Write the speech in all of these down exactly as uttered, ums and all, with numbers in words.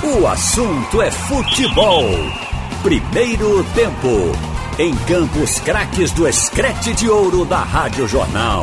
O assunto é futebol. Primeiro tempo. Em Campos Craques do Escrete de Ouro da Rádio Jornal.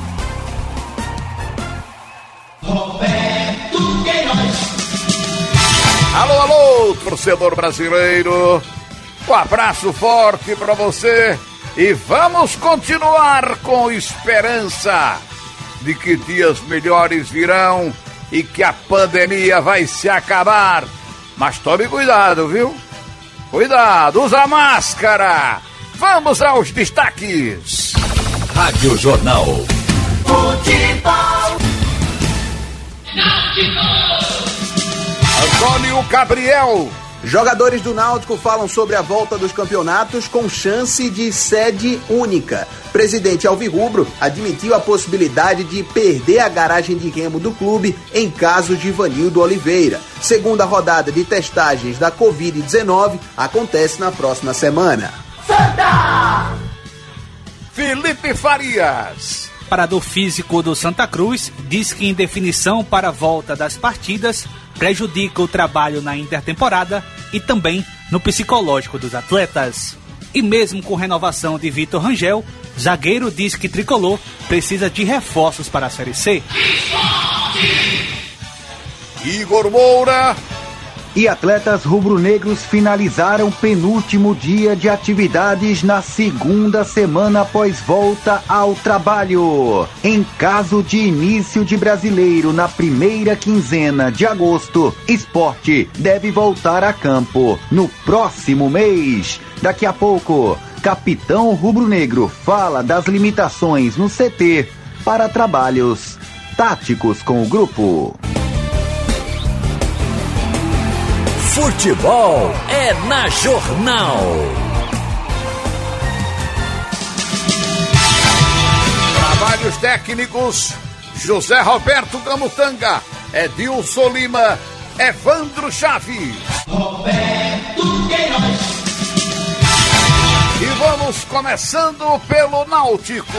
Roberto Queiroz. Alô, alô, torcedor brasileiro. Um abraço forte para você. E vamos continuar com esperança de que dias melhores virão e que a pandemia vai se acabar. Mas tome cuidado, viu? Cuidado, usa máscara. Vamos aos destaques. Rádio Jornal. Futebol. Antônio Gabriel. Jogadores do Náutico falam sobre a volta dos campeonatos com chance de sede única. Presidente alvirrubro admitiu a possibilidade de perder a garagem de remo do clube em caso de Ivanildo Oliveira. Segunda rodada de testagens da covid dezenove acontece na próxima semana. Santa! Felipe Farias. Preparador físico do Santa Cruz diz que indefinição para a volta das partidas prejudica o trabalho na intertemporada e também no psicológico dos atletas. E mesmo com renovação de Vitor Rangel, zagueiro diz que Tricolor precisa de reforços para a Série C. Igor Moura. E atletas rubro-negros finalizaram penúltimo dia de atividades na segunda semana após volta ao trabalho. Em caso de início de Brasileiro na primeira quinzena de agosto, Sport deve voltar a campo no próximo mês. Daqui a pouco, capitão rubro-negro fala das limitações no C T para trabalhos táticos com o grupo. Futebol é na Jornal. Trabalhos técnicos: José Roberto Camutanga, Edilson Lima, Evandro Chaves. Roberto Queiroz. E vamos começando pelo Náutico.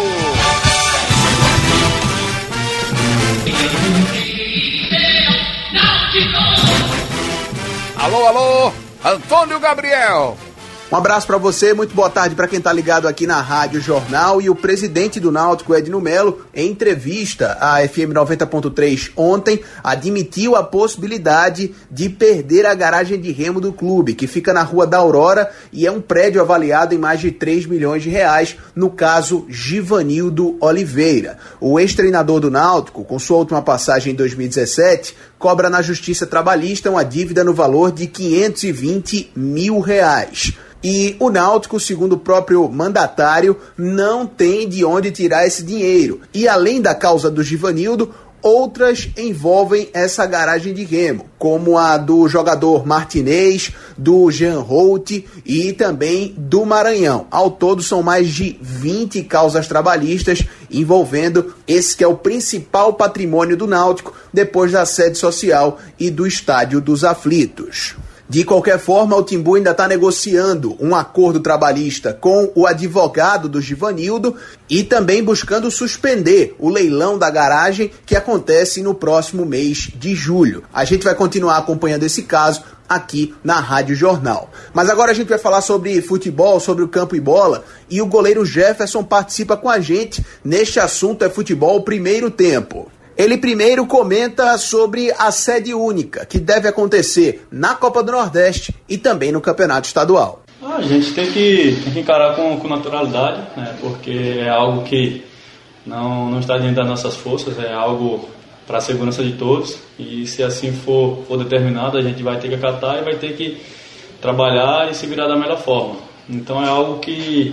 Alô, alô, Antônio Gabriel. Um abraço para você, muito boa tarde para quem tá ligado aqui na Rádio Jornal. E o presidente do Náutico, Edno Melo, em entrevista à F M noventa ponto três ontem, admitiu a possibilidade de perder a garagem de remo do clube, que fica na Rua da Aurora e é um prédio avaliado em mais de três milhões de reais, no caso Givanildo Oliveira. O ex-treinador do Náutico, com sua última passagem em dois mil e dezessete, cobra na Justiça Trabalhista uma dívida no valor de quinhentos e vinte mil reais. E o Náutico, segundo o próprio mandatário, não tem de onde tirar esse dinheiro. E além da causa do Givanildo, outras envolvem essa garagem de remo, como a do jogador Martinez, do Jean Holt e também do Maranhão. Ao todo são mais de vinte causas trabalhistas envolvendo esse que é o principal patrimônio do Náutico, depois da sede social e do Estádio dos Aflitos. De qualquer forma, o Timbu ainda está negociando um acordo trabalhista com o advogado do Givanildo e também buscando suspender o leilão da garagem que acontece no próximo mês de julho. A gente vai continuar acompanhando esse caso aqui na Rádio Jornal. Mas agora a gente vai falar sobre futebol, sobre o campo e bola, e o goleiro Jefferson participa com a gente neste assunto é futebol primeiro tempo. Ele primeiro comenta sobre a sede única, que deve acontecer na Copa do Nordeste e também no Campeonato Estadual. A gente tem que, tem que encarar com, com naturalidade, né, porque é algo que não, não está dentro das nossas forças, é algo para a segurança de todos, e se assim for, for determinado, a gente vai ter que acatar e vai ter que trabalhar e se virar da melhor forma. Então é algo que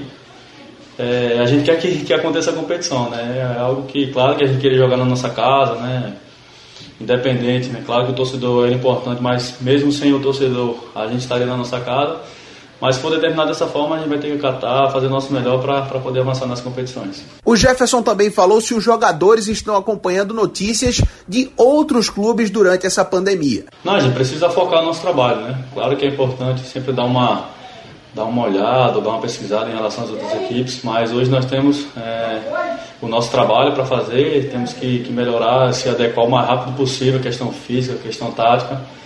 É, a gente quer que, que aconteça a competição, né? É algo que, claro, que a gente queria jogar na nossa casa, né? Independente, né? Claro que o torcedor é importante, mas mesmo sem o torcedor, a gente estaria na nossa casa. Mas se for determinado dessa forma, a gente vai ter que acatar, fazer o nosso melhor para poder avançar nas competições. O Jefferson também falou se os jogadores estão acompanhando notícias de outros clubes durante essa pandemia. Não, a gente precisa focar no nosso trabalho, né? Claro que é importante sempre dar uma... dar uma olhada, dar uma pesquisada em relação às outras equipes, mas hoje nós temos é, o nosso trabalho para fazer, temos que, que melhorar, se adequar o mais rápido possível, questão física, questão tática,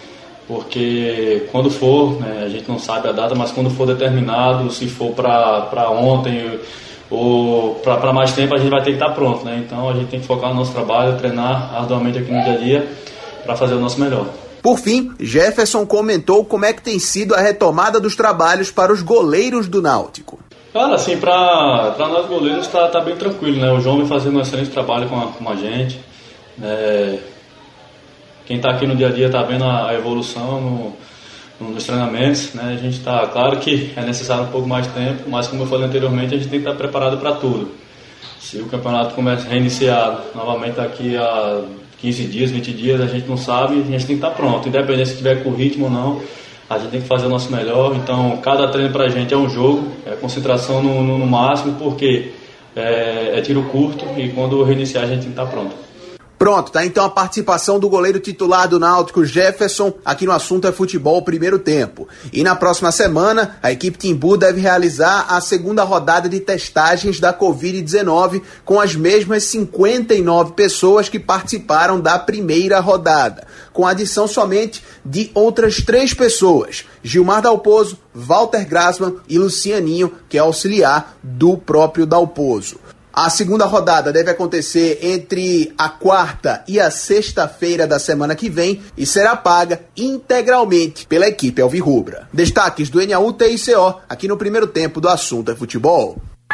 porque quando for, né, a gente não sabe a data, mas quando for determinado, se for para ontem ou para mais tempo, a gente vai ter que estar pronto, né? Então a gente tem que focar no nosso trabalho, treinar arduamente aqui no dia a dia para fazer o nosso melhor. Por fim, Jefferson comentou como é que tem sido a retomada dos trabalhos para os goleiros do Náutico. Cara, assim, para nós goleiros está tá bem tranquilo, né? O João vem fazendo um excelente trabalho com a, com a gente. É, quem está aqui no dia a dia está vendo a, a evolução no, no, nos treinamentos, né? A gente está, claro que é necessário um pouco mais de tempo, mas como eu falei anteriormente, a gente tem que estar preparado para tudo. Se o campeonato começa a reiniciar novamente daqui a quinze dias, vinte dias, a gente não sabe, a gente tem que estar pronto, independente se tiver com ritmo ou não, a gente tem que fazer o nosso melhor. Então cada treino pra gente é um jogo, é concentração no, no, no máximo, porque é, é tiro curto e quando reiniciar a gente tem que estar pronto. Pronto, tá então a participação do goleiro titular do Náutico, Jefferson, aqui no Assunto é Futebol Primeiro Tempo. E na próxima semana, a equipe Timbu deve realizar a segunda rodada de testagens da covid dezenove com as mesmas cinquenta e nove pessoas que participaram da primeira rodada, com adição somente de outras três pessoas, Gilmar Dalpozo, Walter Grasman e Lucianinho, que é auxiliar do próprio Dalpozo. A segunda rodada deve acontecer entre a quarta e a sexta-feira da semana que vem e será paga integralmente pela equipe alvirrubra. Destaques do N A U T I C O, aqui no Primeiro Tempo do Assunto é Futebol.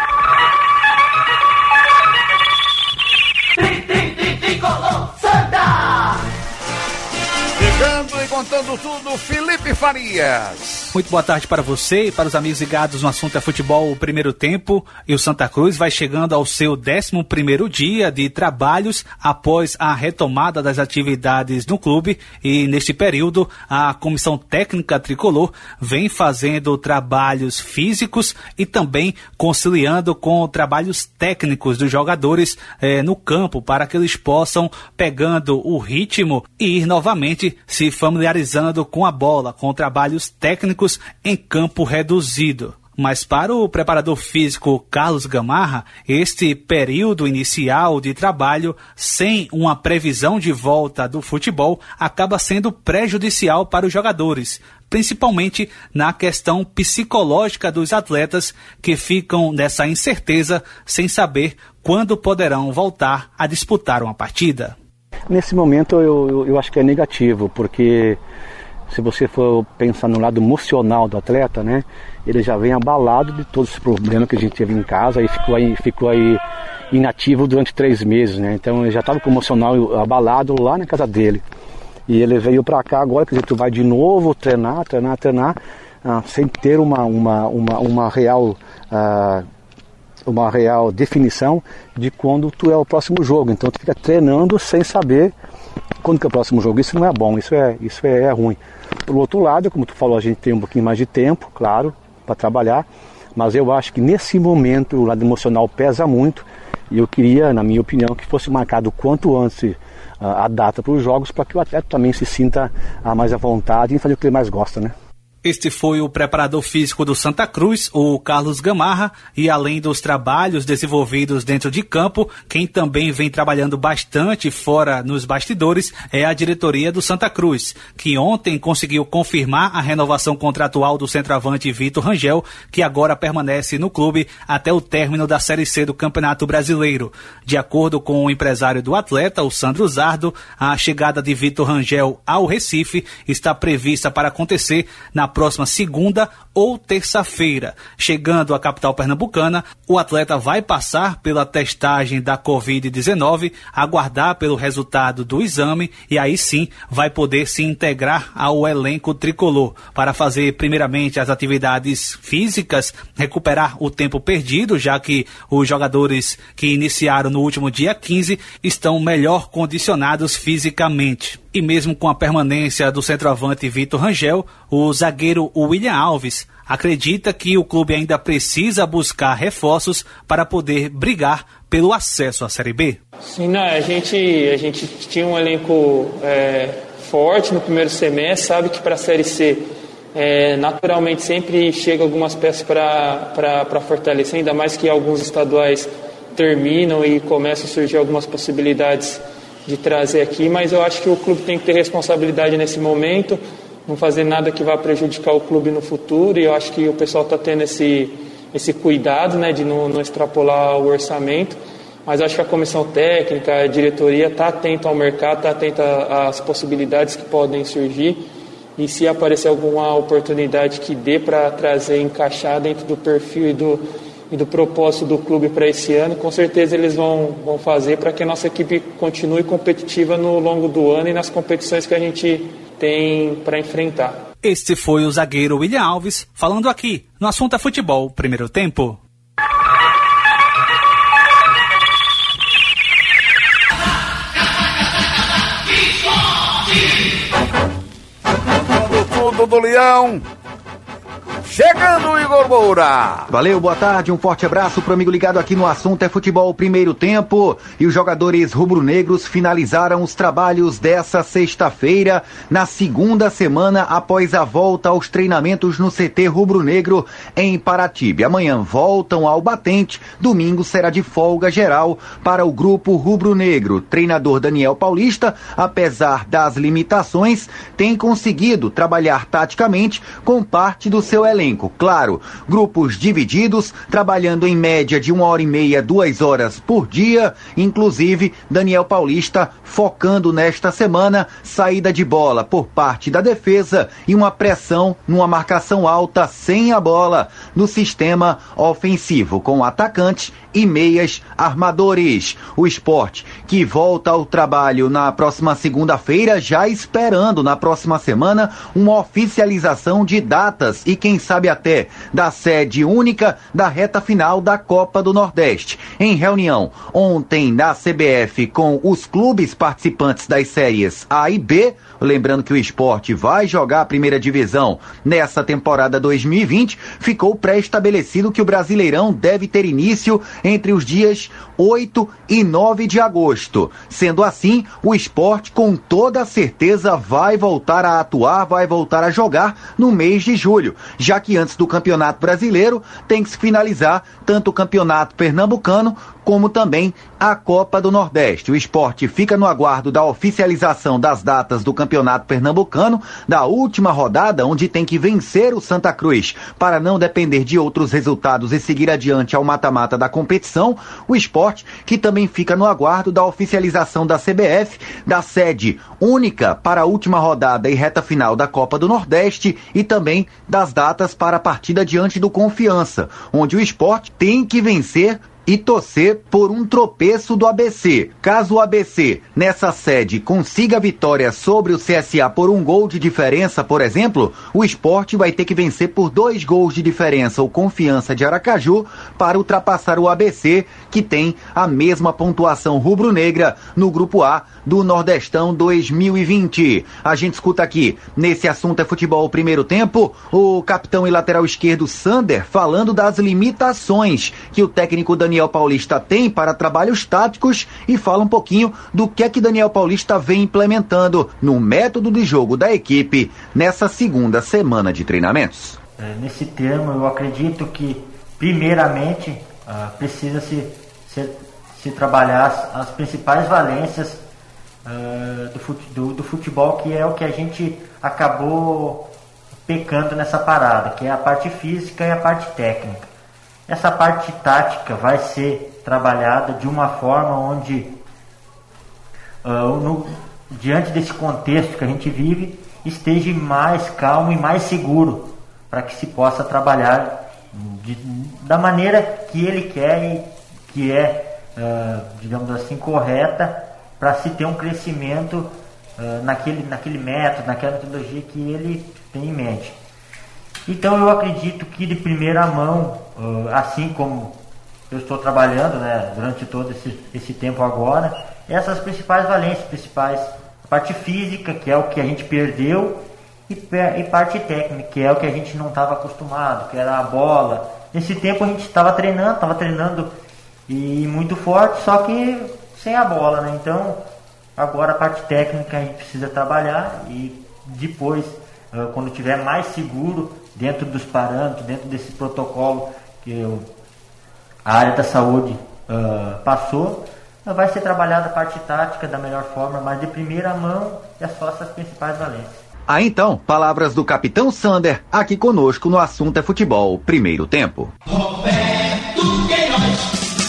Chegando e contando tudo, Felipe Farias. Muito boa tarde para você e para os amigos ligados no Assunto é Futebol, o Primeiro Tempo. E o Santa Cruz vai chegando ao seu décimo primeiro dia de trabalhos após a retomada das atividades no clube. E neste período, a Comissão Técnica Tricolor vem fazendo trabalhos físicos e também conciliando com trabalhos técnicos dos jogadores eh, no campo, para que eles possam, pegando o ritmo e ir novamente se familiarizando com a bola, com trabalhos técnicos em campo reduzido. Mas para o preparador físico Carlos Gamarra, este período inicial de trabalho, sem uma previsão de volta do futebol, acaba sendo prejudicial para os jogadores, principalmente na questão psicológica dos atletas, que ficam nessa incerteza sem saber quando poderão voltar a disputar uma partida. Nesse momento eu, eu, eu acho que é negativo, porque se você for pensar no lado emocional do atleta, né, ele já vem abalado de todos os problemas que a gente teve em casa e ficou aí, ficou aí inativo durante três meses, né? Então ele já estava com o emocional abalado lá na casa dele. E ele veio para cá agora, quer dizer, tu vai de novo treinar, treinar, treinar, ah, sem ter uma, uma, uma, uma real... Ah, uma real definição de quando tu é o próximo jogo. Então tu fica treinando sem saber quando que é o próximo jogo. Isso não é bom, isso é, isso é, é ruim. Por outro lado, como tu falou, a gente tem um pouquinho mais de tempo, claro, para trabalhar, mas eu acho que nesse momento o lado emocional pesa muito e eu queria, na minha opinião, que fosse marcado quanto antes a, a data para os jogos, para que o atleta também se sinta a, mais à vontade em fazer o que ele mais gosta, né? Este foi o preparador físico do Santa Cruz, o Carlos Gamarra, e além dos trabalhos desenvolvidos dentro de campo, quem também vem trabalhando bastante fora nos bastidores é a diretoria do Santa Cruz, que ontem conseguiu confirmar a renovação contratual do centroavante Vitor Rangel, que agora permanece no clube até o término da Série C do Campeonato Brasileiro. De acordo com o empresário do atleta, o Sandro Zardo, a chegada de Vitor Rangel ao Recife está prevista para acontecer na próxima segunda ou terça-feira. Chegando à capital pernambucana, o atleta vai passar pela testagem da covid dezenove, aguardar pelo resultado do exame e aí sim vai poder se integrar ao elenco tricolor para fazer primeiramente as atividades físicas, recuperar o tempo perdido, já que os jogadores que iniciaram no último dia quinze estão melhor condicionados fisicamente. E mesmo com a permanência do centroavante Vitor Rangel, o zagueiro William Alves acredita que o clube ainda precisa buscar reforços para poder brigar pelo acesso à Série B. Sim, não, a, gente, a gente tinha um elenco é, forte no primeiro semestre, sabe que para a Série C é, naturalmente sempre chega algumas peças para fortalecer, ainda mais que alguns estaduais terminam e começam a surgir algumas possibilidades de trazer aqui, mas eu acho que o clube tem que ter responsabilidade nesse momento não fazer nada que vá prejudicar o clube no futuro, e eu acho que o pessoal está tendo esse, esse cuidado, né, de não, não extrapolar o orçamento, mas acho que a comissão técnica, a diretoria está atenta ao mercado, está atenta às possibilidades que podem surgir, e se aparecer alguma oportunidade que dê para trazer, encaixar dentro do perfil e do, e do propósito do clube para esse ano, com certeza eles vão, vão fazer para que a nossa equipe continue competitiva no longo do ano e nas competições que a gente tem para enfrentar. Este foi o zagueiro William Alves, falando aqui no Assunto é Futebol, primeiro tempo. Tudo do Leão. Chegando o Igor Moura. Valeu, boa tarde, um forte abraço pro amigo ligado aqui no Assunto é Futebol, primeiro tempo. E os jogadores rubro-negros finalizaram os trabalhos dessa sexta-feira, na segunda semana após a volta aos treinamentos no C T rubro-negro em Paratibe. Amanhã voltam ao batente, domingo será de folga geral para o grupo rubro-negro. Treinador Daniel Paulista, apesar das limitações, tem conseguido trabalhar taticamente com parte do seu elenco. Claro, grupos divididos, trabalhando em média de uma hora e meia, duas horas por dia. Inclusive, Daniel Paulista focando nesta semana saída de bola por parte da defesa e uma pressão numa marcação alta sem a bola no sistema ofensivo, com atacantes e meias armadores. O Sport, que volta ao trabalho na próxima segunda-feira, já esperando na próxima semana uma oficialização de datas e quem sabe até da sede única da reta final da Copa do Nordeste. Em reunião ontem na C B F com os clubes participantes das séries A e B, lembrando que o Sport vai jogar a primeira divisão nessa temporada dois mil e vinte, ficou pré-estabelecido que o Brasileirão deve ter início entre os dias oito e nove de agosto. Sendo assim, o Sport com toda certeza vai voltar a atuar, vai voltar a jogar no mês de julho, já que antes do Campeonato Brasileiro tem que se finalizar tanto o Campeonato Pernambucano como também a Copa do Nordeste. O Sport fica no aguardo da oficialização das datas do Campeonato Pernambucano, da última rodada, onde tem que vencer o Santa Cruz para não depender de outros resultados e seguir adiante ao mata-mata da competição. O Sport, que também fica no aguardo da oficialização da C B F, da sede única para a última rodada e reta final da Copa do Nordeste e também das datas para a partida diante do Confiança, onde o Sport tem que vencer e torcer por um tropeço do A B C. Caso o A B C, nessa sede, consiga a vitória sobre o C S A por um gol de diferença, por exemplo, o Sport vai ter que vencer por dois gols de diferença o Confiança de Aracaju para ultrapassar o A B C, que tem a mesma pontuação rubro-negra no Grupo A do Nordestão dois mil e vinte. A gente escuta aqui, nesse Assunto é Futebol primeiro tempo, o capitão e lateral esquerdo Sander falando das limitações que o técnico Daniel Daniel Paulista tem para trabalhos táticos e fala um pouquinho do que é que Daniel Paulista vem implementando no método de jogo da equipe nessa segunda semana de treinamentos. É, nesse termo, eu acredito que, primeiramente, uh, precisa se, se, se trabalhar as, as principais valências uh, do, fute, do, do futebol, que é o que a gente acabou pecando nessa parada, que é a parte física e a parte técnica. Essa parte tática vai ser trabalhada de uma forma onde, uh, no, diante desse contexto que a gente vive, esteja mais calmo e mais seguro para que se possa trabalhar de, da maneira que ele quer e que é, uh, digamos assim, correta para se ter um crescimento uh, naquele, naquele método, naquela metodologia que ele tem em mente. Então eu acredito que de primeira mão, assim como eu estou trabalhando, né, durante todo esse, esse tempo agora, essas principais valências, principais parte física, que é o que a gente perdeu, e, e parte técnica, que é o que a gente não estava acostumado, que era a bola. Nesse tempo a gente estava treinando, estava treinando e muito forte, só que sem a bola, né? Então agora a parte técnica a gente precisa trabalhar e depois, quando tiver mais seguro, dentro dos parâmetros, dentro desse protocolo que eu, a área da saúde uh, passou, vai ser trabalhada a parte tática da melhor forma, mas de primeira mão é só essas principais valências. Ah, então, palavras do capitão Sander, aqui conosco no Assunto é Futebol, primeiro tempo. Roberto Queiroz.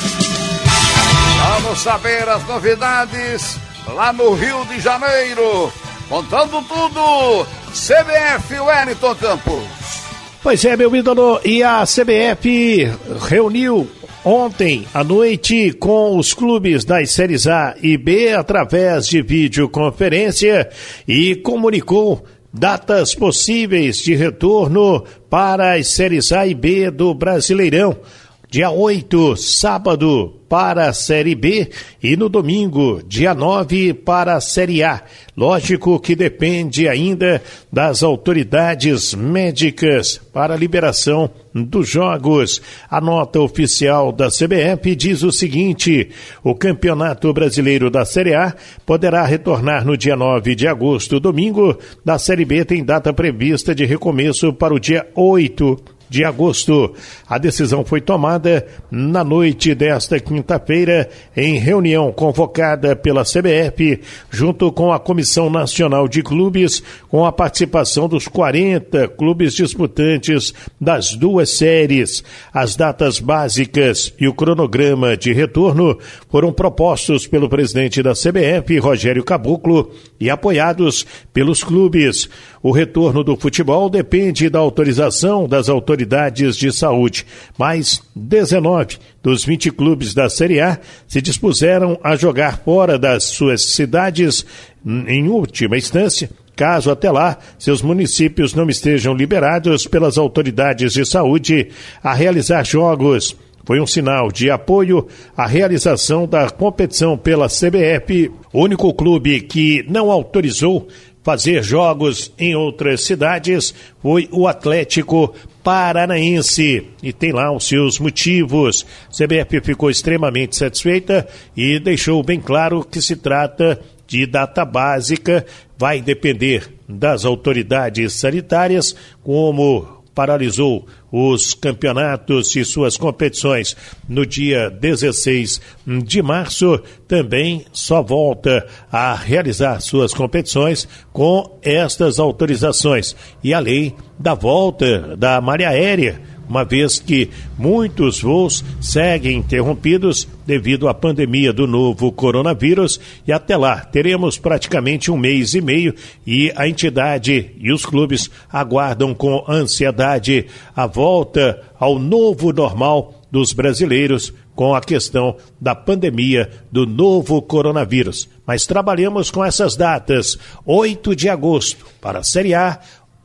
Vamos saber as novidades lá no Rio de Janeiro. Contando tudo, C B F, Wellington Campos. Pois é, meu ídolo, e a C B F reuniu ontem à noite com os clubes das séries A e B através de videoconferência e comunicou datas possíveis de retorno para as séries A e B do Brasileirão. Dia oito, sábado, para a Série B e no domingo, dia nove, para a Série A. Lógico que depende ainda das autoridades médicas para a liberação dos jogos. A nota oficial da C B F diz o seguinte: o Campeonato Brasileiro da Série A poderá retornar no dia nove de agosto, domingo. Da Série B tem data prevista de recomeço para o dia oito de agosto. A decisão foi tomada na noite desta quinta-feira em reunião convocada pela C B F junto com a Comissão Nacional de Clubes, com a participação dos quarenta clubes disputantes das duas séries. As datas básicas e o cronograma de retorno foram propostos pelo presidente da C B F, Rogério Caboclo, e apoiados pelos clubes. O retorno do futebol depende da autorização das autoridades de saúde, mas dezenove dos vinte clubes da Série A se dispuseram a jogar fora das suas cidades em última instância, caso até lá seus municípios não estejam liberados pelas autoridades de saúde a realizar jogos. Foi um sinal de apoio à realização da competição pela C B F. O único clube que não autorizou fazer jogos em outras cidades foi o Atlético Paranaense, e tem lá os seus motivos. C B F ficou extremamente satisfeita e deixou bem claro que se trata de data básica, vai depender das autoridades sanitárias, como paralisou os campeonatos e suas competições no dia dezesseis de março, também só volta a realizar suas competições com estas autorizações. E a lei da volta da malha aérea, uma vez que muitos voos seguem interrompidos devido à pandemia do novo coronavírus, e até lá teremos praticamente um mês e meio e a entidade e os clubes aguardam com ansiedade a volta ao novo normal dos brasileiros com a questão da pandemia do novo coronavírus. Mas trabalhamos com essas datas: oito de agosto para a Série A,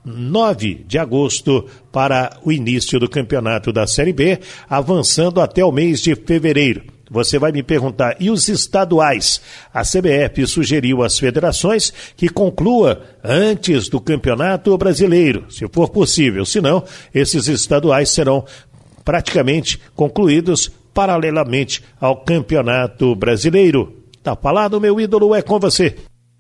nove de agosto para o início do campeonato da Série B, avançando até o mês de fevereiro. Você vai me perguntar, e os estaduais? A C B F sugeriu às federações que conclua antes do Campeonato Brasileiro, se for possível. Senão, esses estaduais serão praticamente concluídos paralelamente ao Campeonato Brasileiro. Tá falado, meu ídolo, é com você.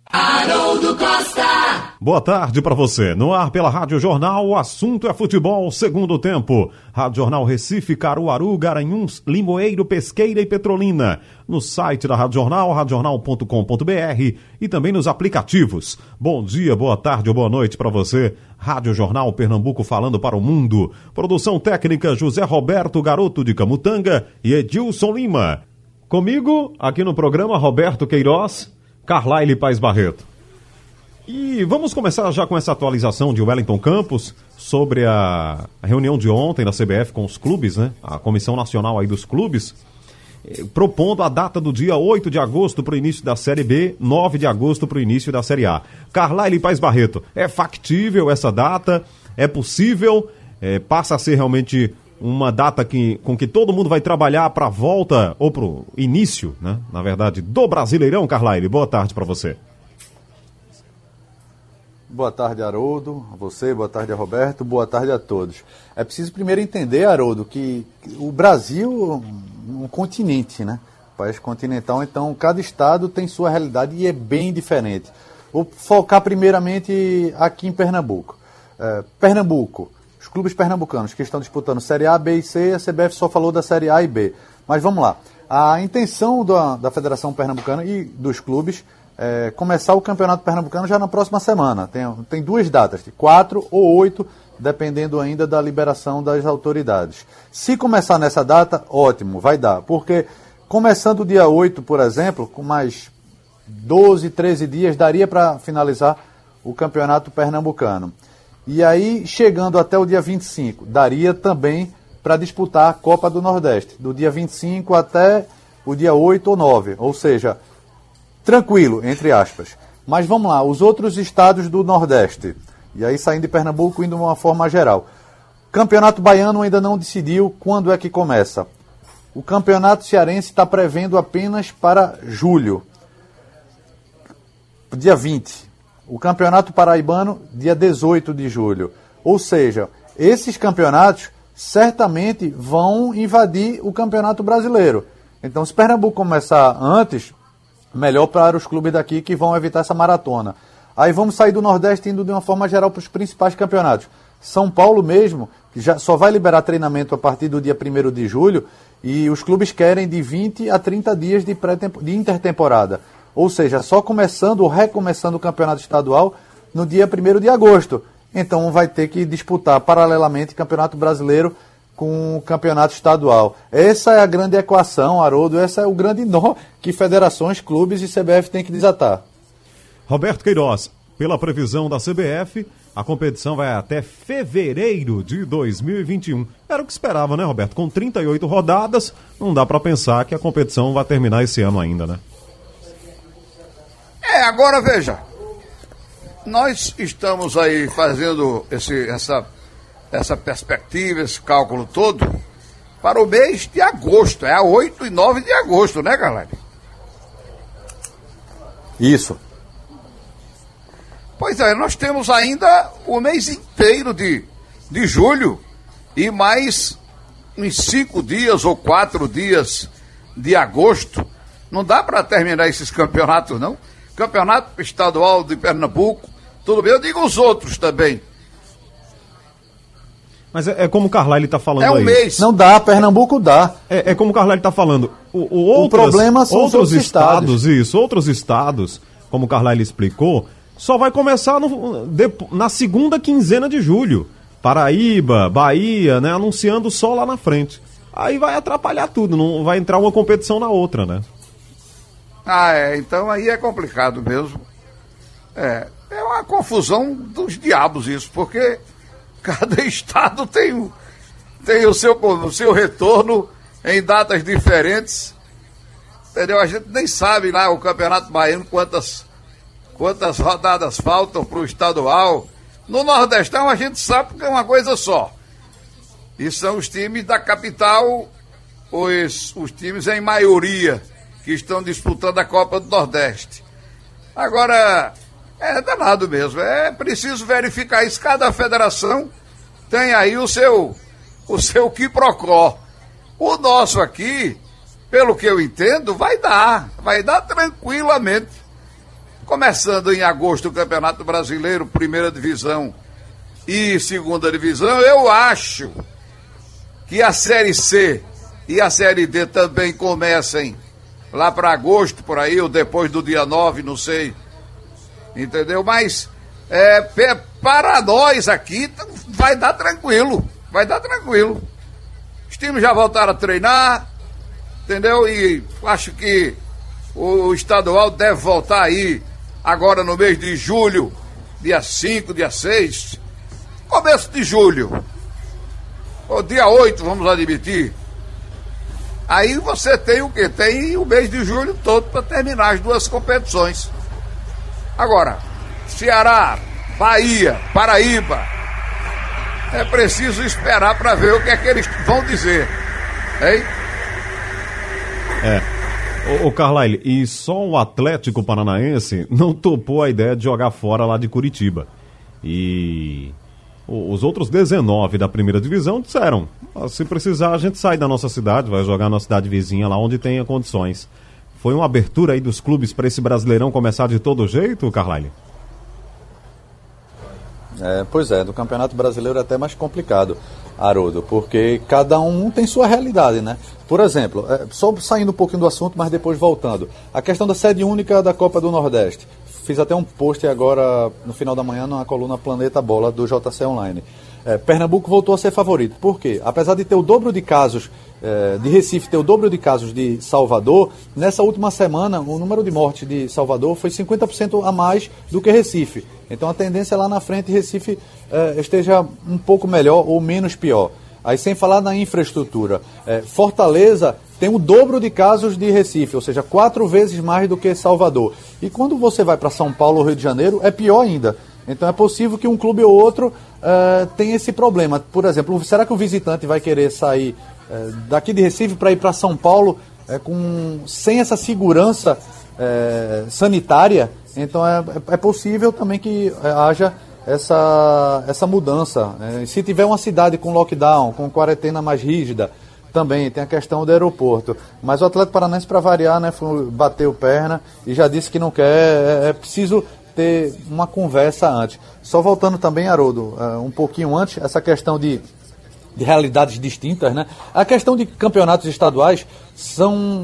Haroldo Costa. Boa tarde para você. No ar pela Rádio Jornal, o assunto é futebol, segundo tempo. Rádio Jornal Recife, Caruaru, Garanhuns, Limoeiro, Pesqueira e Petrolina. No site da Rádio Jornal, rádio jornal ponto com ponto b r, e também nos aplicativos. Bom dia, boa tarde ou boa noite para você. Rádio Jornal Pernambuco falando para o mundo. Produção técnica José Roberto Garoto de Camutanga e Edilson Lima. Comigo, aqui no programa, Roberto Queiroz, Carlaile Paes Barreto. E vamos começar já com essa atualização de Wellington Campos sobre a reunião de ontem da C B F com os clubes, né? A Comissão Nacional aí dos clubes, eh, propondo a data do dia oito de agosto para o início da Série B, nove de agosto para o início da Série A. Carlaile Paes Barreto, é factível essa data? É possível? É, passa a ser realmente uma data que, com que todo mundo vai trabalhar para a volta, ou para o início, né? Na verdade, do Brasileirão, Carlaile? Boa tarde para você. Boa tarde, Haroldo, a você, boa tarde a Roberto, boa tarde a todos. É preciso primeiro entender, Haroldo, que o Brasil é um continente, né? Um país continental, então cada estado tem sua realidade e é bem diferente. Vou focar primeiramente aqui em Pernambuco. É, Pernambuco, os clubes pernambucanos que estão disputando Série A, B e C, a C B F só falou da Série A e B. Mas vamos lá, a intenção da, da Federação Pernambucana e dos clubes é, começar o Campeonato Pernambucano já na próxima semana. Tem, tem duas datas, quatro ou oito, dependendo ainda da liberação das autoridades. Se começar nessa data, ótimo, vai dar. Porque começando o dia oito, por exemplo, com mais doze, treze dias, daria para finalizar o Campeonato Pernambucano. E aí, chegando até o dia vinte e cinco, daria também para disputar a Copa do Nordeste, do dia vinte e cinco até o dia oito ou nove, ou seja, tranquilo, entre aspas. Mas vamos lá, os outros estados do Nordeste, e aí saindo de Pernambuco, indo de uma forma geral. Campeonato Baiano ainda não decidiu quando é que começa. O Campeonato Cearense está prevendo apenas para julho, dia vinte. O Campeonato Paraibano, dia dezoito de julho. Ou seja, esses campeonatos certamente vão invadir o Campeonato Brasileiro. Então, se Pernambuco começar antes, melhor para os clubes daqui que vão evitar essa maratona. Aí vamos sair do Nordeste indo de uma forma geral para os principais campeonatos. São Paulo mesmo, que já só vai liberar treinamento a partir do dia primeiro de julho, e os clubes querem de vinte a trinta dias de, de intertemporada. Ou seja, só começando ou recomeçando o campeonato estadual no dia primeiro de agosto. Então vai ter que disputar paralelamente o Campeonato Brasileiro com o Campeonato Estadual. Essa é a grande equação, Haroldo, esse é o grande nó que federações, clubes e C B F têm que desatar. Roberto Queiroz, pela previsão da C B F, a competição vai até fevereiro de dois mil e vinte e um. Era o que esperava, né, Roberto? Com trinta e oito rodadas, não dá para pensar que a competição vai terminar esse ano ainda, né? É, agora veja, nós estamos aí fazendo esse, essa, essa perspectiva, esse cálculo todo, para o mês de agosto, é a oito e nove de agosto, né, galera? Isso. Pois é, nós temos ainda o mês inteiro de, de julho e mais uns cinco dias ou quatro dias de agosto. Não dá para terminar esses campeonatos, não. Campeonato Estadual de Pernambuco, tudo bem, eu digo os outros também. Mas é, é como o Carlyle está falando aí. É um aí. mês. Não dá, Pernambuco dá. É, é como o Carlyle está falando. O, o, outras, o problema são outros os outros estados, estados. Isso, outros estados, como o Carlyle explicou, só vai começar no, de, na segunda quinzena de julho. Paraíba, Bahia, né, anunciando só lá na frente. Aí vai atrapalhar tudo, não vai entrar uma competição na outra, né? Ah, é, então aí é complicado mesmo. É, é uma confusão dos diabos isso, porque cada estado tem, o, tem o, seu, o seu retorno em datas diferentes, entendeu? A gente nem sabe lá o Campeonato Baiano quantas, quantas rodadas faltam para o estadual. No Nordestão a gente sabe que é uma coisa só. E são os times da capital, os, os times em maioria, que estão disputando a Copa do Nordeste. Agora, é danado mesmo, é preciso verificar isso. Cada federação tem aí o seu, o seu quiprocó. O nosso aqui, pelo que eu entendo, vai dar, vai dar tranquilamente. Começando em agosto o Campeonato Brasileiro, primeira divisão e segunda divisão, eu acho que a Série C e a Série D também comecem lá para agosto, por aí, ou depois do dia nove, não sei. Entendeu? Mas é, para nós aqui vai dar tranquilo. Vai dar tranquilo. Os times já voltaram a treinar, entendeu? E acho que o estadual deve voltar aí agora no mês de julho, dia cinco, dia seis, começo de julho. Ou dia oito, vamos admitir. Aí você tem o quê? Tem o mês de julho todo para terminar as duas competições. Agora, Ceará, Bahia, Paraíba, é preciso esperar para ver o que é que eles vão dizer. Hein? É. Ô, ô Carlyle, e só o Atlético Paranaense não topou a ideia de jogar fora lá de Curitiba. E os outros dezenove da primeira divisão disseram: se precisar a gente sai da nossa cidade, vai jogar na cidade vizinha lá onde tenha condições. Foi uma abertura aí dos clubes para esse Brasileirão começar de todo jeito, Carlyle? É, pois é, do Campeonato Brasileiro é até mais complicado. Haroldo, porque cada um tem sua realidade, né? Por exemplo, é, só saindo um pouquinho do assunto, mas depois voltando, a questão da sede única da Copa do Nordeste. Fiz até um post agora, no final da manhã, na coluna Planeta Bola, do J C Online. É, Pernambuco voltou a ser favorito. Por quê? Apesar de ter o dobro de casos é, de Recife, ter o dobro de casos de Salvador, nessa última semana, o número de mortes de Salvador foi cinquenta por cento a mais do que Recife. Então a tendência é lá na frente Recife é, esteja um pouco melhor ou menos pior. Aí sem falar na infraestrutura. É, Fortaleza tem o dobro de casos de Recife, ou seja, quatro vezes mais do que Salvador. E quando você vai para São Paulo ou Rio de Janeiro, é pior ainda. Então é possível que um clube ou outro uh, tenha esse problema. Por exemplo, será que o visitante vai querer sair uh, daqui de Recife para ir para São Paulo uh, com, sem essa segurança uh, sanitária? Então é, é possível também que uh, haja essa, essa mudança. Uh, se tiver uma cidade com lockdown, com quarentena mais rígida, também tem a questão do aeroporto. Mas o Atlético Paranaense, para variar, né, bateu perna e já disse que não quer. É, é preciso ter uma conversa antes. Só voltando também, Haroldo, uh, um pouquinho antes, essa questão de, de realidades distintas, né? A questão de campeonatos estaduais são,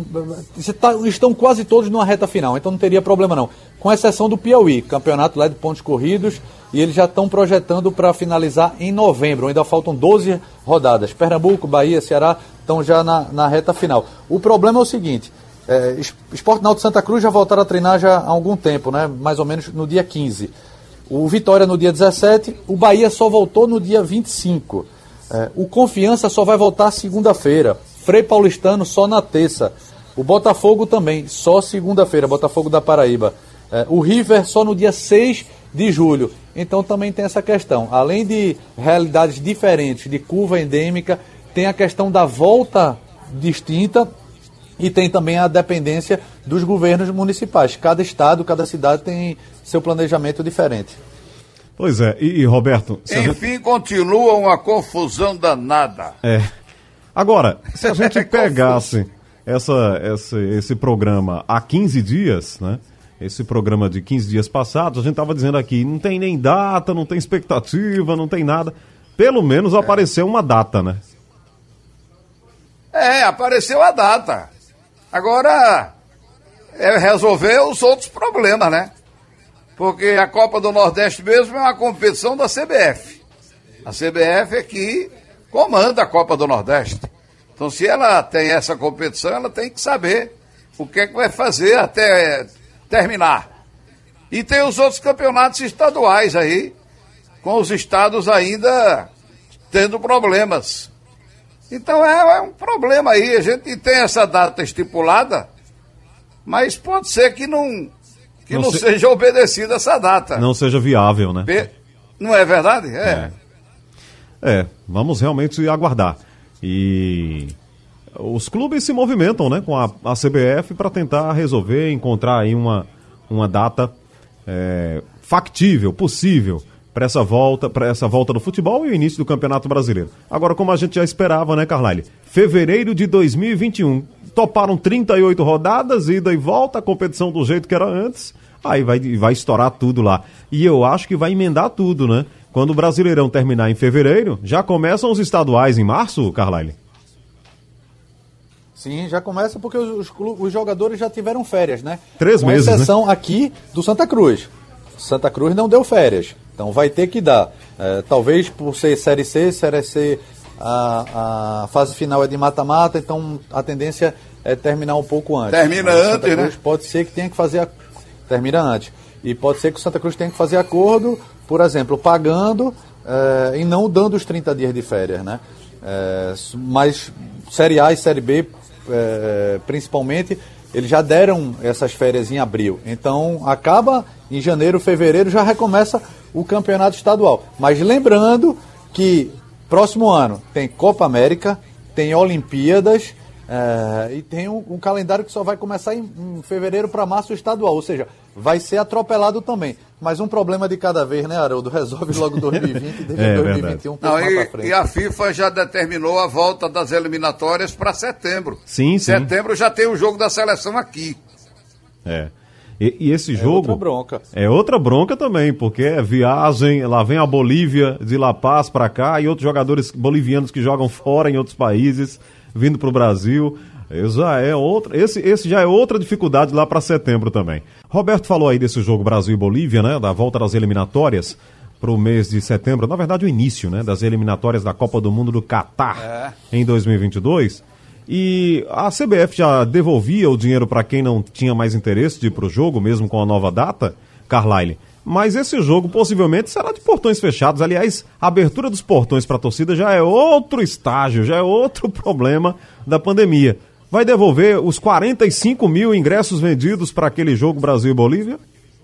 estão quase todos numa reta final, então não teria problema não. Com exceção do Piauí, campeonato lá de pontos corridos, e eles já estão projetando para finalizar em novembro, ainda faltam doze rodadas. Pernambuco, Bahia, Ceará estão já na, na reta final. O problema é o seguinte, É, Sport Náutico Santa Cruz já voltaram a treinar já há algum tempo, né? Mais ou menos no dia quinze. O Vitória no dia dezessete, o Bahia só voltou no dia vinte e cinco. É, o Confiança só vai voltar segunda-feira. Frei Paulistano só na terça. O Botafogo também, só segunda-feira, Botafogo da Paraíba. É, o River só no dia seis de julho. Então também tem essa questão. Além de realidades diferentes, de curva endêmica, tem a questão da volta distinta. E tem também a dependência dos governos municipais. Cada estado, cada cidade tem seu planejamento diferente. Pois é, e, e Roberto... Enfim, gente... continua uma confusão danada. É. Agora, se a gente pegasse essa, essa, esse programa há quinze dias, né? Esse programa de quinze dias passados, a gente estava dizendo aqui, não tem nem data, não tem expectativa, não tem nada. Pelo menos é. apareceu uma data, né? É, apareceu a data. Agora, é resolver os outros problemas, né? Porque a Copa do Nordeste mesmo é uma competição da C B F. A C B F é que comanda a Copa do Nordeste. Então, se ela tem essa competição, ela tem que saber o que é que vai fazer até terminar. E tem os outros campeonatos estaduais aí, com os estados ainda tendo problemas. Então é, é um problema aí, a gente tem essa data estipulada, mas pode ser que não, que não, não se... seja obedecida essa data. Não seja viável, né? Be... Não é verdade? É. é. É, vamos realmente aguardar. E os clubes se movimentam, né, com a, a C B F para tentar resolver, encontrar aí uma, uma data é, factível, possível, para essa volta, para essa volta do futebol e o início do Campeonato Brasileiro. Agora, como a gente já esperava, né, Carlyle? Fevereiro de dois mil e vinte e um. Toparam trinta e oito rodadas, ida e volta, a competição do jeito que era antes. Aí vai, vai estourar tudo lá. E eu acho que vai emendar tudo, né? Quando o Brasileirão terminar em fevereiro, já começam os estaduais em março, Carlyle? Sim, já começa porque os, os, os jogadores já tiveram férias, né? Três Com meses, né? Com exceção aqui do Santa Cruz. Santa Cruz não deu férias. Então vai ter que dar. É, talvez por ser Série C, Série C, a, a fase final é de mata-mata, então a tendência é terminar um pouco antes. Termina Mas antes, Cruz, né? Pode ser que tenha que fazer... A... Termina antes. E pode ser que o Santa Cruz tenha que fazer acordo, por exemplo, pagando é, e não dando os trinta dias de férias, né? É, mas Série A e Série B, é, principalmente, eles já deram essas férias em abril. Então, acaba em janeiro, fevereiro, já recomeça o campeonato estadual. Mas lembrando que próximo ano tem Copa América, tem Olimpíadas é, e tem um, um calendário que só vai começar em, em fevereiro para março estadual. Ou seja, vai ser atropelado também. Mas um problema de cada vez, né, Haroldo? Resolve logo dois mil e vinte e deixa é, dois mil e vinte e um Não, e, frente. E a FIFA já determinou a volta das eliminatórias para setembro. Sim, sim. Setembro já tem o jogo da seleção aqui. É. E, e esse jogo... É outra bronca. É outra bronca também, porque é viagem, lá vem a Bolívia, de La Paz para cá, e outros jogadores bolivianos que jogam fora em outros países, vindo para o Brasil. Já é outra, esse, esse já é outra dificuldade lá para setembro também. Roberto falou aí desse jogo Brasil e Bolívia, né, da volta das eliminatórias para o mês de setembro, na verdade o início, né, das eliminatórias da Copa do Mundo do Catar é. em dois mil e vinte e dois. E a C B F já devolvia o dinheiro para quem não tinha mais interesse de ir para o jogo, mesmo com a nova data, Carlyle. Mas esse jogo possivelmente será de portões fechados. Aliás, a abertura dos portões para a torcida já é outro estágio, já é outro problema da pandemia. Vai devolver os quarenta e cinco mil ingressos vendidos para aquele jogo Brasil e Bolívia?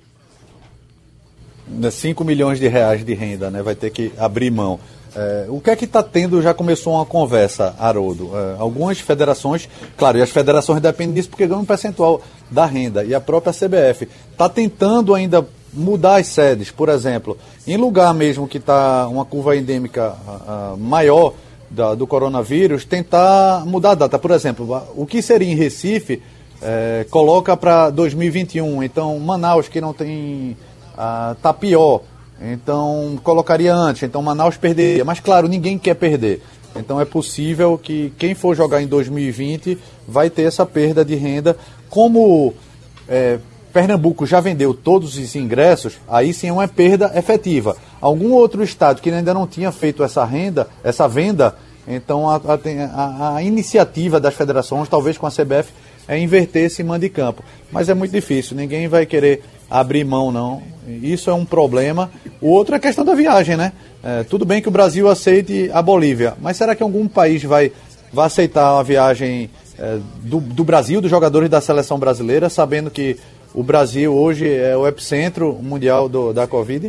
cinco milhões de reais de renda, né? Vai ter que abrir mão. É, o que é que está tendo? Já começou uma conversa, Haroldo. É, algumas federações, claro, e as federações dependem disso porque ganham um percentual da renda. E a própria C B F está tentando ainda mudar as sedes. Por exemplo, em lugar mesmo que está uma curva endêmica uh, uh, maior da, do coronavírus, tentar mudar a data. Por exemplo, o que seria em Recife, é, coloca para dois mil e vinte e um. Então, Manaus, que não tem, está uh, pior. Então, colocaria antes. Então, Manaus perderia. Mas, claro, ninguém quer perder. Então, é possível que quem for jogar em dois mil e vinte vai ter essa perda de renda. Como é, Pernambuco já vendeu todos os ingressos, aí sim é uma perda efetiva. Algum outro estado que ainda não tinha feito essa renda, essa venda, então a, a, a iniciativa das federações, talvez com a C B F, é inverter esse mando de campo. Mas é muito difícil, ninguém vai querer abrir mão, não. Isso é um problema. O outro é a questão da viagem, né? É, tudo bem que o Brasil aceite a Bolívia, mas será que algum país vai, vai aceitar a viagem é, do, do Brasil, dos jogadores da seleção brasileira, sabendo que o Brasil hoje é o epicentro mundial do, da Covid?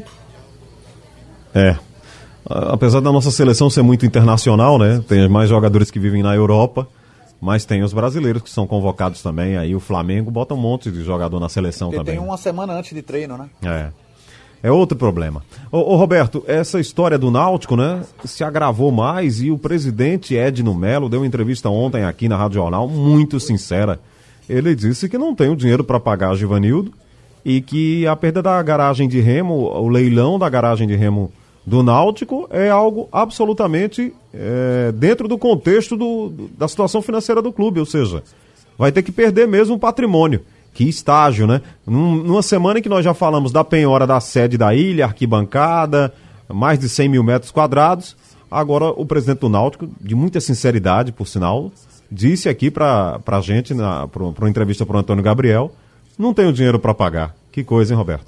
É. Apesar da nossa seleção ser muito internacional, né? Tem mais jogadores que vivem na Europa, mas tem os brasileiros que são convocados também. Aí o Flamengo bota um monte de jogador na seleção Porque também. Tem uma semana antes de treino, né? É. É outro problema. Ô, ô Roberto, essa história do Náutico, né, se agravou mais e o presidente Edno Melo deu uma entrevista ontem aqui na Rádio Jornal, muito sincera. Ele disse que não tem o dinheiro para pagar a Givanildo e que a perda da garagem de remo, o leilão da garagem de remo do Náutico é algo absolutamente é, dentro do contexto do, da situação financeira do clube, ou seja, vai ter que perder mesmo o patrimônio. Que estágio, né? Num, numa semana em que nós já falamos da penhora da sede da ilha, arquibancada, mais de cem mil metros quadrados, agora o presidente do Náutico, de muita sinceridade, por sinal, disse aqui pra, pra gente, na, pra, pra uma entrevista pro Antônio Gabriel, não tem o dinheiro para pagar. Que coisa, hein, Roberto?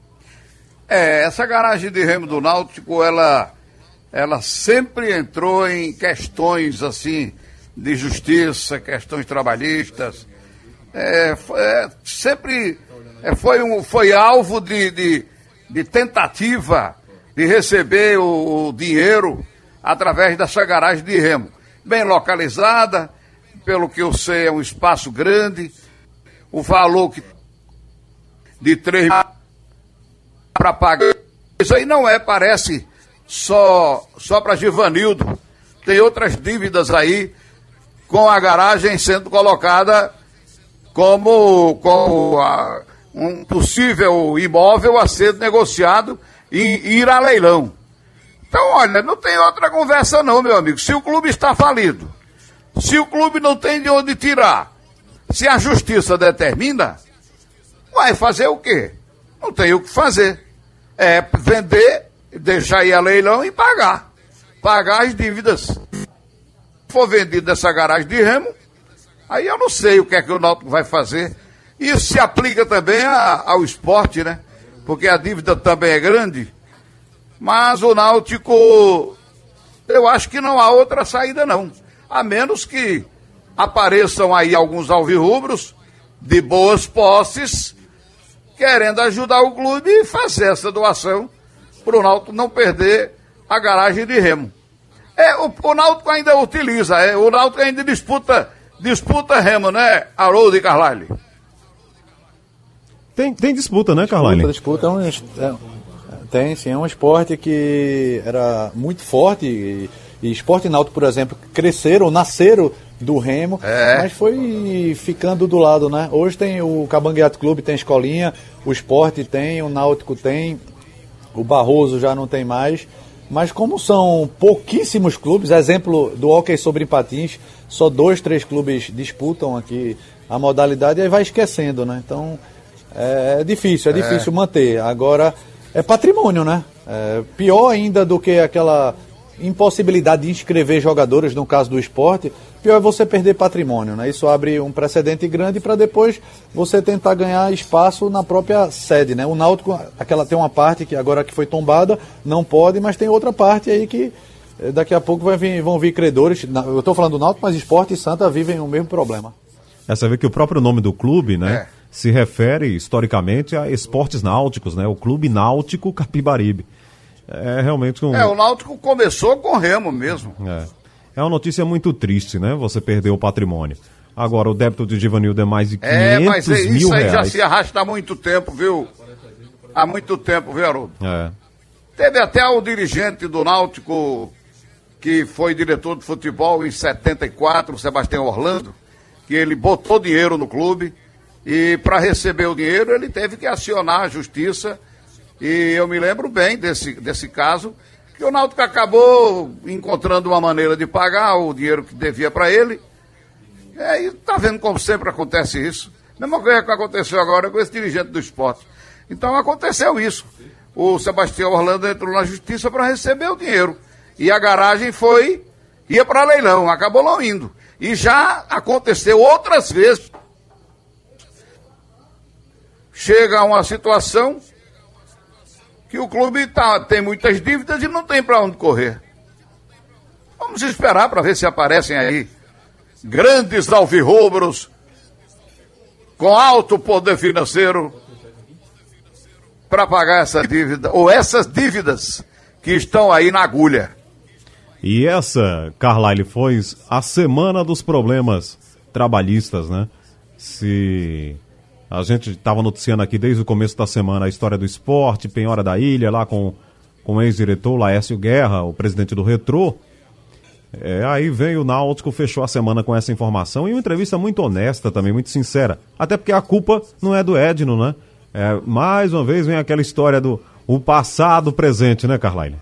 É, essa garagem de remo do Náutico, ela, ela sempre entrou em questões, assim, de justiça, questões trabalhistas. É, foi, é, sempre é, foi, um, foi alvo de, de, de tentativa de receber o, o dinheiro através dessa garagem de remo. Bem localizada, pelo que eu sei, é um espaço grande, o valor que, de três para pagar. Isso aí não é, parece, só, só para Givanildo. Tem outras dívidas aí, com a garagem sendo colocada como, como a, um possível imóvel a ser negociado e ir a leilão. Então, olha, não tem outra conversa não, meu amigo. Se o clube está falido, se o clube não tem de onde tirar, se a justiça determina, vai fazer o quê? Não tem o que fazer. É vender, deixar ir a leilão e pagar. Pagar as dívidas. Se for vendido essa garagem de remo, aí eu não sei o que é que o Náutico vai fazer. Isso se aplica também a, ao esporte, né? Porque a dívida também é grande. Mas o Náutico, eu acho que não há outra saída não. A menos que apareçam aí alguns alvirrubros de boas posses, querendo ajudar o clube e fazer essa doação para o Náutico não perder a garagem de remo. É, o, o Náutico ainda utiliza, é, o Náutico ainda disputa... Disputa remo, né, Haroldo e Carlyle? Tem, tem disputa, né, Carlyle? Disputa, disputa é um, é, tem, sim, é um esporte que era muito forte e, e esporte e náutico, por exemplo, cresceram, nasceram do Remo, é. mas foi ficando do lado, né? Hoje tem o Cabangueato Clube, tem Escolinha, o Sport tem, o Náutico tem, o Barroso já não tem mais, mas como são pouquíssimos clubes, exemplo do hóquei sobre patins, só dois, três clubes disputam aqui a modalidade e aí vai esquecendo, né? Então é difícil, é difícil é. manter. Agora é patrimônio, né? É pior ainda do que aquela impossibilidade de inscrever jogadores, no caso do esporte, pior é você perder patrimônio, né? Isso abre um precedente grande para depois você tentar ganhar espaço na própria sede, né? O Náutico, aquela tem uma parte que agora que foi tombada, não pode, mas tem outra parte aí que daqui a pouco vai vir, vão vir credores. Eu estou falando do Náutico, mas Esporte e Santa vivem o mesmo problema. É, você vê que o próprio nome do clube, né, é. se refere historicamente a esportes náuticos, né? O Clube Náutico Capibaribe. É realmente um... É, o Náutico começou com o Remo mesmo. É. É uma notícia muito triste, né? Você perdeu o patrimônio. Agora, o débito de Givanildo é mais de quinhentos é, mas é, mil isso aí reais. já se arrasta há muito tempo, viu? Há muito tempo, viu, Haroldo? É. Teve até o dirigente do Náutico, que foi diretor de futebol em setenta e quatro, o Sebastião Orlando, que ele botou dinheiro no clube e para receber o dinheiro ele teve que acionar a justiça. E eu me lembro bem desse, desse caso, que o Náutico acabou encontrando uma maneira de pagar o dinheiro que devia para ele. E aí tá vendo como sempre acontece isso. Mesma coisa que aconteceu agora com esse dirigente do esporte. Então aconteceu isso. O Sebastião Orlando entrou na justiça para receber o dinheiro. E a garagem foi, ia para leilão, acabou não indo. E já aconteceu outras vezes. Chega a uma situação que o clube tá, tem muitas dívidas e não tem para onde correr. Vamos esperar para ver se aparecem aí grandes alvirrubros com alto poder financeiro para pagar essa dívida, ou essas dívidas que estão aí na agulha. E essa, Carlyle, foi a semana dos problemas trabalhistas, né? Se... A gente estava noticiando aqui desde o começo da semana a história do esporte, Penhora da Ilha, lá com, com o ex-diretor Laércio Guerra, o presidente do Retrô. É, aí veio o Náutico, fechou a semana com essa informação e uma entrevista muito honesta também, muito sincera. Até porque a culpa não é do Edno, né? É, mais uma vez vem aquela história do o passado presente, né, Carlyle?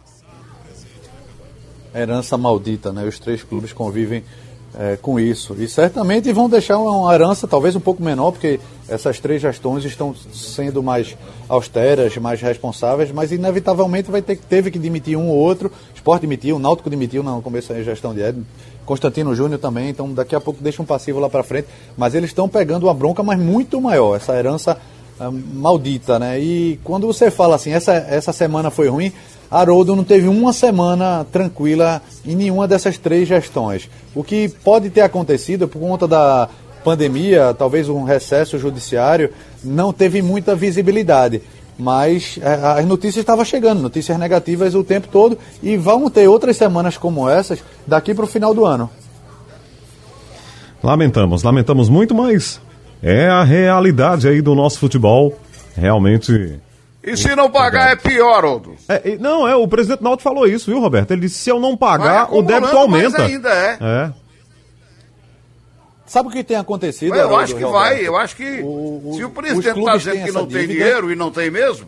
Herança maldita, né? Os três clubes convivem É, com isso, e certamente vão deixar uma herança talvez um pouco menor, porque essas três gestões estão sendo mais austeras, mais responsáveis, mas inevitavelmente vai ter, teve que demitir um ou outro. O Sport demitiu, o Náutico demitiu no começo da gestão de Edno, Constantino Júnior também, então daqui a pouco deixa um passivo lá para frente, mas eles estão pegando uma bronca, mas muito maior, essa herança ah, maldita, né? E quando você fala assim, essa, essa semana foi ruim, Haroldo não teve uma semana tranquila em nenhuma dessas três gestões. O que pode ter acontecido por conta da pandemia, talvez um recesso judiciário, não teve muita visibilidade. Mas é, as notícias estavam chegando, notícias negativas o tempo todo, e vão ter outras semanas como essas daqui para o final do ano. Lamentamos, lamentamos muito, mas é a realidade aí do nosso futebol, realmente... E se não pagar é pior, Haroldo. É, não, é, o presidente Náutico falou isso, viu, Roberto? Ele disse, se eu não pagar, o débito aumenta. Mas ainda é. é. Sabe o que tem acontecido, Eu Haroldo, acho que Roberto? vai, eu acho que o, o, se o presidente está dizendo que não tem dívida, dinheiro e não tem mesmo,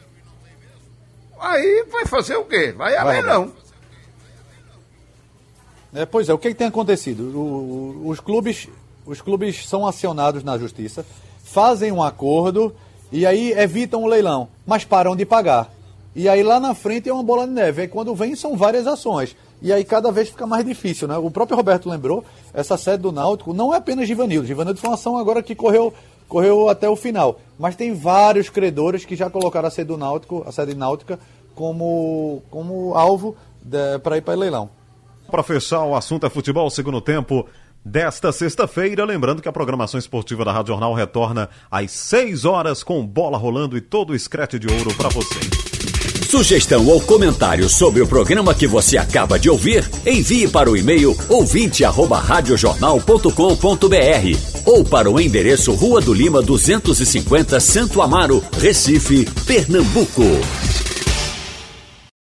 aí vai fazer o quê? Vai a leilão. É, pois é, o que, que tem acontecido? O, o, os, clubes, os clubes são acionados na justiça, fazem um acordo e aí evitam o leilão, mas param de pagar. E aí lá na frente é uma bola de neve. Aí quando vem são várias ações. E aí cada vez fica mais difícil, né? O próprio Roberto lembrou, essa sede do Náutico não é apenas Givanildo. Givanildo foi uma ação agora que correu, correu até o final. Mas tem vários credores que já colocaram a sede do Náutico, a sede náutica, como, como alvo para ir para leilão. Para fechar o assunto é futebol, segundo tempo desta sexta-feira, lembrando que a programação esportiva da Rádio Jornal retorna às seis horas com bola rolando e todo o escrete de ouro para você. Sugestão ou comentário sobre o programa que você acaba de ouvir, envie para o e-mail ouvinte arroba radiojornal ponto com ponto br ou para o endereço Rua do Lima duzentos e cinquenta, Santo Amaro, Recife, Pernambuco.